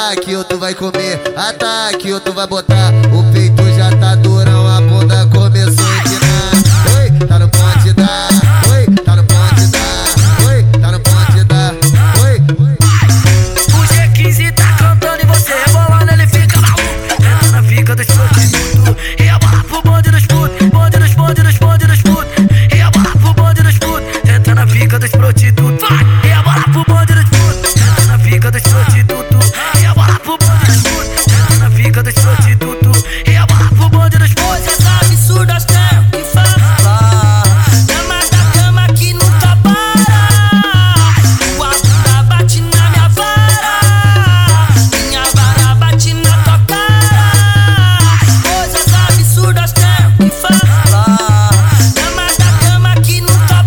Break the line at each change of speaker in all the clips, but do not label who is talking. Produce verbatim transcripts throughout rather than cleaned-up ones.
Ataque ou tu vai comer, ataque ou tu vai botar. O peito já tá durão, a bunda começou a empinar. Oi, tá no ponte da, oi, tá no ponte da, oi, tá no ponte da, oi.
O G quinze tá cantando e você rebolando, ele fica maluco. Entra na fica dos prostitutos e rebola pro bonde dos putos. Bonde dos, bonde dos, bonde dos putos e rebola pro bonde dos putos. Entra na fica dos prostitutos, vai, e rebola pro bonde dos putos. Entra na fica dos prostitutos e rebola pro bonde dos putos. Entra na fica dos prostitutos e rebola pro bonde dos putos.
Coisas absurdas tenho que falar. Cama da cama que nunca para. Tua bunda bate na minha vara, minha vara bate na tua cara. Coisas absurdas tenho que falar. Cama da cama que nunca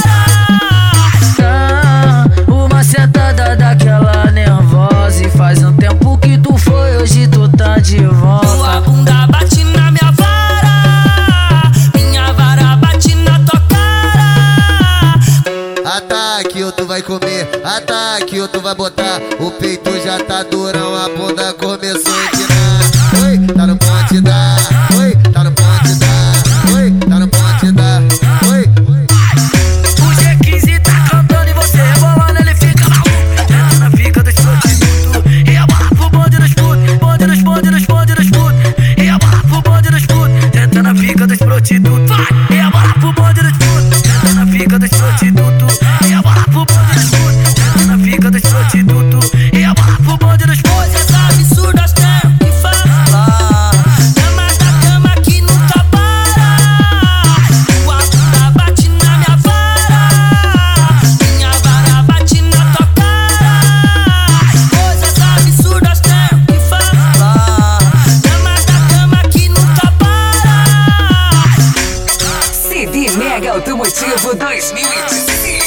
para.
Uma sentada daquela nervosa e faz um tempo que tu foi, hoje tu tá de volta.
Tua bunda bate na minha vara, minha vara bate na tua cara.
Ataque ou tu vai comer, ataque ou tu vai botar. O peito já tá durão, a bunda começou a empinar. Oi, tá no ponte da, oi, tá no ponte da, oi, tá no ponte da, oi.
O G quinze tá cantando e você rebolando, ele fica maluco. Entra na fica dos prostitutos e rebola pro bonde dos putos. Bonde dos, bonde dos, bonde dos putos e rebola pro bonde dos putos. Entra na fica dos prostitutos, vai, e rebola pro bonde dos putos. Entra na fica dos prostitutos e rebola pro bonde dos putos. Entra na fica dos prostitutos e rebola pro bonde dos putos.
Coisas absurdas tenho que falar. Cama da cama que nunca para. Tua bunda bate na minha vara, minha vara bate na tua cara. Coisas absurdas tenho que falar. Cama da cama que nunca para.
C D Mega Automotivo dois mil e dezesseis.